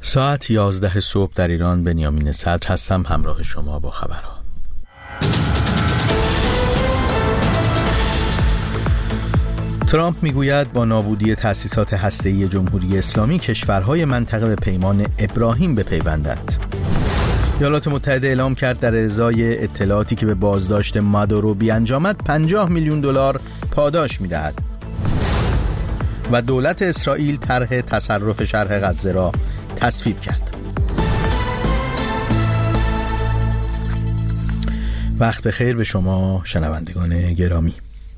ساعت 11 صبح در ایران. بنیامین صدر هستم همراه شما با خبرها. ترامپ میگوید با نابودی تأسیسات هسته‌ای جمهوری اسلامی کشورهای منطقه به پیمان ابراهیم بپیوندند. ایالات متحده اعلام کرد در ازای اطلاعاتی که به بازداشت مادورو بیانجامد 50 میلیون دلار پاداش میدهد. و دولت اسرائیل طرح تصرف شرق غزه را تصویب کرد. وقت بخیر به شما شنوندگان گرامی.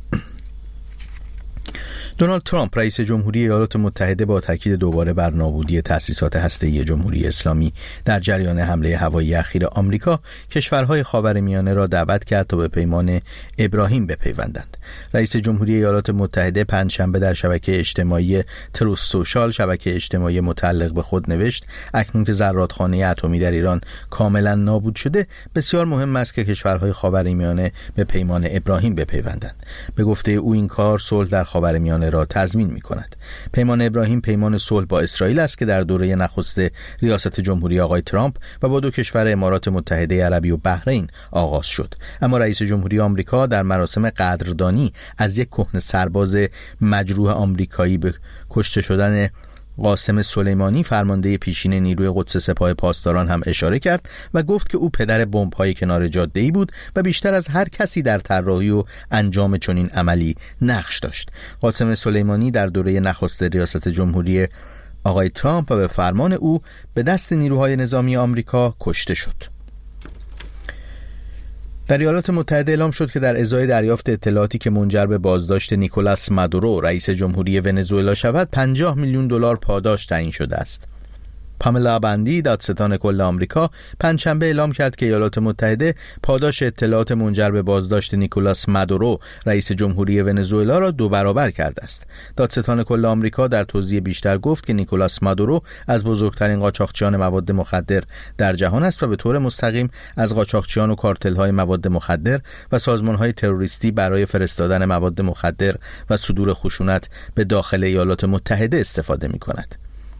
دونالد ترامپ رئیس جمهوری ایالات متحده با تاکید دوباره بر نابودی تأسیسات هسته‌ای جمهوری اسلامی در جریان حمله هوایی اخیر آمریکا کشورهای خاورمیانه را دعوت کرد تا به پیمان ابراهیم بپیوندند. رئیس جمهوری ایالات متحده پنجشنبه در شبکه اجتماعی تروث سوشال، شبکه اجتماعی متعلق به خود، نوشت اکنون که زرادخانه اتمی در ایران کاملا نابود شده، بسیار مهم است که کشورهای خاورمیانه به پیمان ابراهیم بپیوندند. به گفته او این کار صلح در خاورمیانه را تضمین می‌کند. پیمان ابراهیم پیمان صلح با اسرائیل است که در دوره نخست ریاست جمهوری آقای ترامپ و با دو کشور امارات متحده عربی و بحرین آغاز شد. اما رئیس جمهوری آمریکا در مراسم قدردانی از یک کهنه سرباز مجروح آمریکایی به کشته شدن قاسم سلیمانی، فرمانده پیشین نیروی قدس سپاه پاسداران، هم اشاره کرد و گفت که او پدر بمب‌های کنار جاده‌ای بود و بیشتر از هر کسی در طراحی و انجام چنین عملی نقش داشت. قاسم سلیمانی در دوره نخست ریاست جمهوری آقای ترامپ و به فرمان او به دست نیروهای نظامی آمریکا کشته شد. در ایالات متحده اعلام شد که در ازای دریافت اطلاعاتی که منجر به بازداشت نیکولاس مادورو رئیس جمهوری ونزوئلا شود 50 میلیون دلار پاداش تعیین شده است. پاملا باندی، دادستان کل آمریکا، پنجشنبه اعلام کرد که ایالات متحده پاداش اطلاعات منجر به بازداشت نیکولاس مادورو رئیس جمهوری ونزوئلا را 2 برابر کرده است. دادستان کل آمریکا در توضیح بیشتر گفت که نیکولاس مادورو از بزرگترین قاچاقچیان مواد مخدر در جهان است و به طور مستقیم از قاچاقچیان و کارتل‌های مواد مخدر و سازمان‌های تروریستی برای فرستادن مواد مخدر و صدور خشونت به داخل ایالات متحده استفاده می‌کند.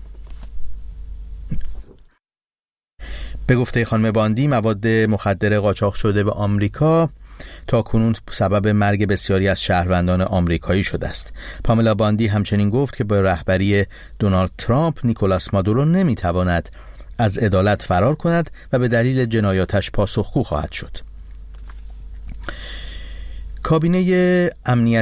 به گفته خانم باندی، مواد مخدر قاچاق شده به آمریکا تا کنون سبب مرگ بسیاری از شهروندان آمریکایی شده است. پاملا باندی همچنین گفت که با رهبری دونالد ترامپ نیکولاس مادورو نمیتواند از عدالت فرار کند و به دلیل جنایاتش پاسخگو خواهد شد. کابینه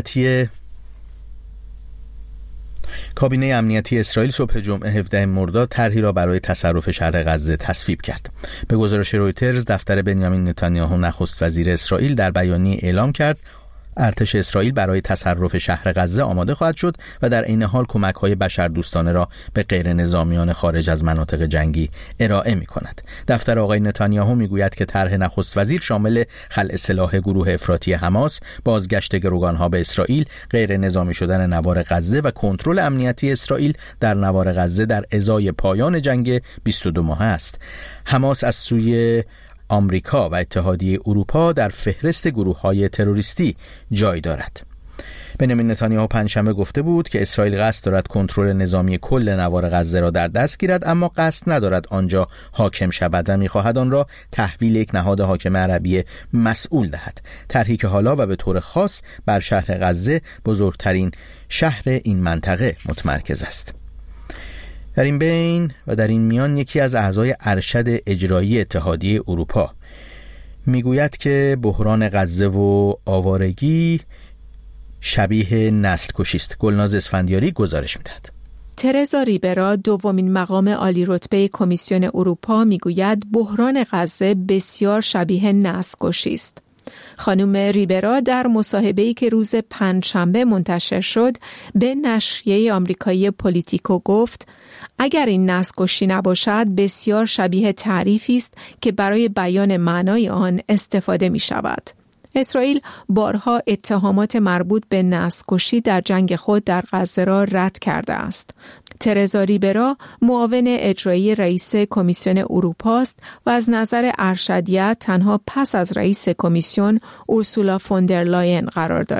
امنیتی اسرائیل صبح جمعه 17 مرداد طرحی را برای تصرف شرق غزه تصویب کرد. به گزارش رویترز، دفتر بنیامین نتانیاهو نخست وزیر اسرائیل در بیانیه اعلام کرد ارتش اسرائیل برای تصرف شهر غزه آماده خواهد شد و در عین حال کمک‌های بشردوستانه را به غیر نظامیان خارج از مناطق جنگی ارائه می‌کند. دفتر آقای نتانیاهو می‌گوید که طرح نخست وزیر شامل خلع سلاح گروه افراطی حماس، بازگشت گروگان‌ها به اسرائیل، غیر نظامی شدن نوار غزه و کنترل امنیتی اسرائیل در نوار غزه در ازای پایان جنگ 22 ماهه است. حماس از سوی آمریکا و اتحادیه اروپا در فهرست گروه‌های تروریستی جای دارد. بنیامین نتانیاهو پنجشنبه گفته بود که اسرائیل قصد دارد کنترل نظامی کل نوار غزه را در دست گیرد، اما قصد ندارد آنجا حاکم شود و می‌خواهد آن را تحویل یک نهاد حاکم عربی مسئول دهد. طرحی که حالا و به طور خاص بر شهر غزه، بزرگترین شهر این منطقه، متمرکز است. در این بین و در این میان یکی از اعضای ارشد اجرایی اتحادیه اروپا میگوید که بحران غزه و آوارگی شبیه نسل کشی است. گلناز اسفندیاری گزارش میدهد. ترزا ریبرا، دومین مقام عالی رتبه کمیسیون اروپا، میگوید بحران غزه بسیار شبیه نسل کشی است. خانم ریبرا در مصاحبه‌ای که روز پنجشنبه منتشر شد به نشریه آمریکایی پولیتیکو گفت اگر این نسل‌کشی نباشد بسیار شبیه تعریفی است که برای بیان معنای آن استفاده می شود. اسرائیل بارها اتهامات مربوط به نسل‌کشی در جنگ خود در غزه را رد کرده است. ترزا ریبرا معاون اجرایی رئیس کمیسیون اروپا است و از نظر ارشدیت تنها پس از رئیس کمیسیون اورسولا فوندرلاین قرار دارد.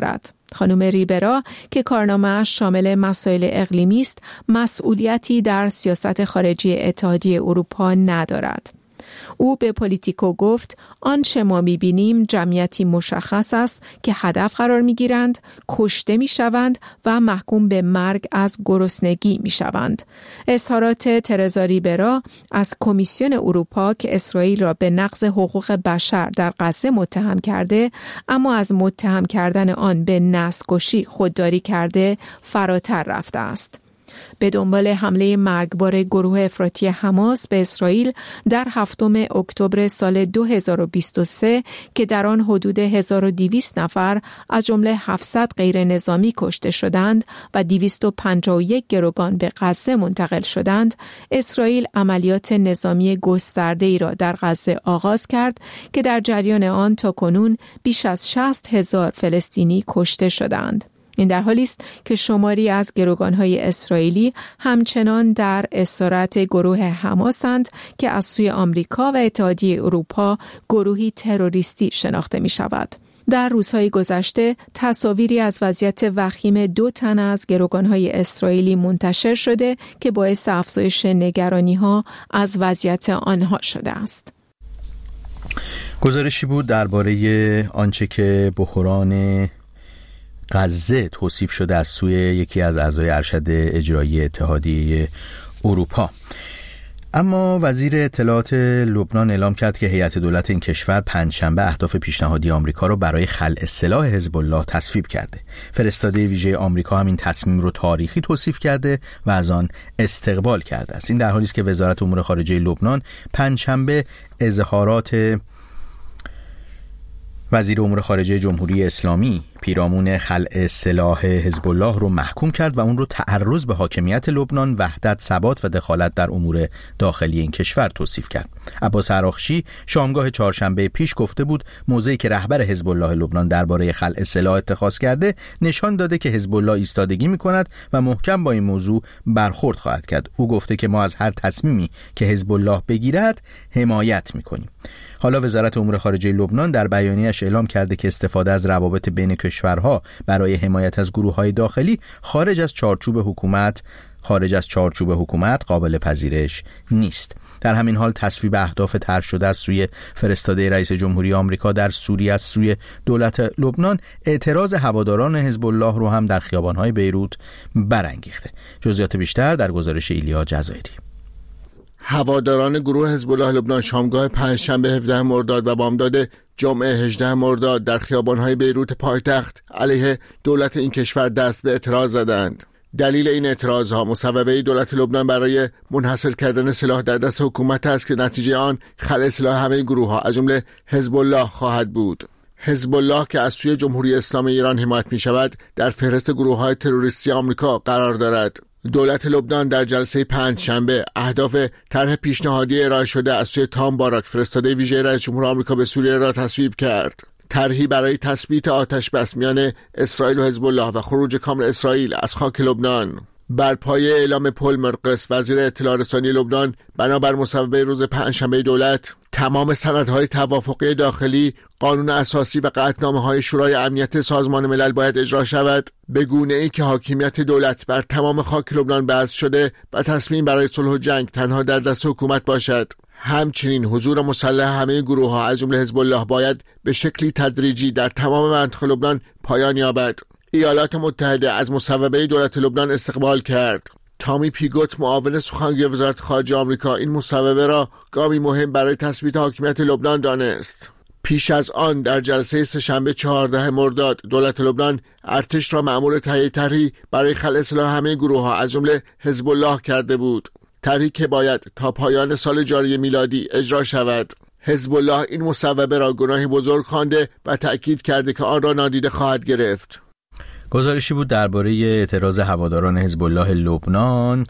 خانم ریبرا که کارنامه‌اش شامل مسائل اقلیمی است، مسئولیتی در سیاست خارجی اتحادیه اروپا ندارد. او به پولیتیکو گفت آنچه ما می‌بینیم جمعیتی مشخص است که هدف قرار می‌گیرند، کشته می‌شوند و محکوم به مرگ از گرسنگی می‌شوند. اظهارات ترزا ریبرا از کمیسیون اروپا که اسرائیل را به نقض حقوق بشر در غزه متهم کرده، اما از متهم کردن آن به نسل‌کشی خودداری کرده، فراتر رفته است. به دنبال حمله مرگبار گروه افراطی حماس به اسرائیل در 7 اکتبر سال 2023 که در آن حدود 1200 نفر از جمله 700 غیر نظامی کشته شدند و 251 گروگان به غزه منتقل شدند، اسرائیل عملیات نظامی گسترده‌ای را در غزه آغاز کرد که در جریان آن تاکنون بیش از 60,000 فلسطینی کشته شدند. این در حالی است که شماری از گروگان‌های اسرائیلی همچنان در اسارت گروه حماسند که از سوی آمریکا و اتحادیه اروپا گروهی تروریستی شناخته می‌شود. در روزهای گذشته تصاویری از وضعیت وخیم 2 تن از گروگان‌های اسرائیلی منتشر شده که باعث افزایش نگرانی‌ها از وضعیت آنها شده است. گزارشی بود درباره آنچه که بحران غزه توصیف شده از سوی یکی از اعضای ارشد اجرایی اتحادیه اروپا. اما وزیر اطلاعات لبنان اعلام کرد که هیئت دولت این کشور پنجشنبه اهداف پیشنهادی آمریکا را برای خلع سلاح حزب الله تصویب کرده. فرستاده ویژه آمریکا هم این تصمیم رو تاریخی توصیف کرده و از آن استقبال کرده است. این در حالی است که وزارت امور خارجه لبنان پنجشنبه اظهارات وزیر امور خارجه جمهوری اسلامی پیرامون خلع سلاح حزب الله رو محکوم کرد و اون رو تعرض به حاکمیت لبنان، وحدت، ثبات و دخالت در امور داخلی این کشور توصیف کرد. عباس عراقچی شامگاه چهارشنبه پیش گفته بود موضعی که رهبر حزب الله لبنان درباره خلع سلاح اتخاذ کرده نشان داده که حزب الله ایستادگی می‌کند و محکم با این موضوع برخورد خواهد کرد. او گفته که ما از هر تصمیمی که حزب الله بگیرد حمایت می‌کنیم. حالا وزارت امور خارجه لبنان در بیانیه‌اش اعلام کرده که استفاده از روابط بین کشورها برای حمایت از گروه‌های داخلی خارج از چارچوب حکومت قابل پذیرش نیست. در همین حال تصویب اهداف طرح شده از سوی فرستاده رئیس جمهوری آمریکا در سوریه از سوی دولت لبنان اعتراض هواداران حزب الله رو هم در خیابان‌های بیروت برانگیخته. جزئیات بیشتر در گزارش ایلیا جزایری. هواداران گروه حزب الله لبنان شامگاه پنجشنبه 17 مرداد و بامداد جمعه 18 مرداد در خیابان‌های بیروت پایتخت علیه دولت این کشور دست به اعتراض زدند. دلیل این اعتراضها مصوبه دولت لبنان برای منحصر کردن سلاح در دست حکومت است که نتیجه آن خلع سلاح همه گروه‌ها از جمله حزب الله خواهد بود. حزب الله که از سوی جمهوری اسلامی ایران حمایت می‌شود در فهرست گروه‌های تروریستی آمریکا قرار دارد. دولت لبنان در جلسه پنجشنبه اهداف طرح پیشنهادی ارائه شده از سوی تام باراک فرستاده ویژه رئیس جمهور آمریکا به سوریه را تصویب کرد. طرحی برای تثبیت آتش بس میان اسرائیل و حزب الله و خروج کامل اسرائیل از خاک لبنان. بر پایه اعلام پل مرقس وزیر اطلاع رسانی لبنان بنابر مصوبه روز پنجشنبه دولت تمام سندهای توافقی داخلی، قانون اساسی و قطعنامه‌های شورای امنیت سازمان ملل باید اجرا شود به گونه‌ای که حاکمیت دولت بر تمام خاک لبنان بسط شده و تصمیم برای صلح و جنگ تنها در دست حکومت باشد. همچنین حضور مسلح همه گروه‌ها از جمله حزب الله باید به شکلی تدریجی در تمام مناطق لبنان پایان یابد. ایالات متحده از مصوبه دولت لبنان استقبال کرد. تامی پیگوت معاون سخنگوی وزارت خارجه آمریکا این مصوبه را گامی مهم برای تثبیت حاکمیت لبنان دانست. پیش از آن در جلسه سه‌شنبه 14 مرداد دولت لبنان ارتش را مأمور تهیه طرحی برای خلع سلاح همه گروه‌ها از جمله حزب الله کرده بود. طرحی که باید تا پایان سال جاری میلادی اجرا شود. حزب الله این مصوبه را گناهی بزرگ خوانده و تأکید کرده که آن را نادیده خواهد گرفت. گزارشی بود درباره اعتراض هواداران حزب الله لبنان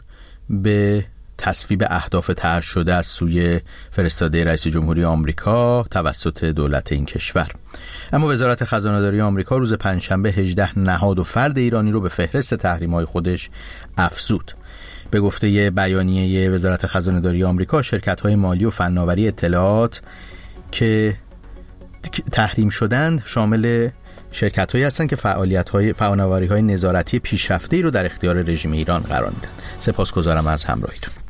به تصویب اهداف طرح شده از سوی فرستاده رئیس جمهوری آمریکا توسط دولت این کشور. اما وزارت خزانه‌داری آمریکا روز پنجشنبه 18 نهاد و فرد ایرانی رو به فهرست تحریم‌های خودش افزود. به گفته بیانیه وزارت خزانه‌داری آمریکا، شرکت‌های مالی و فناوری اطلاعات که تحریم شدند شامل شرکت‌هایی هستند که فعالیت‌های نظارتی پیشرفته‌ای رو در اختیار رژیم ایران قرار میدن. سپاسگزارم از همراهیتون.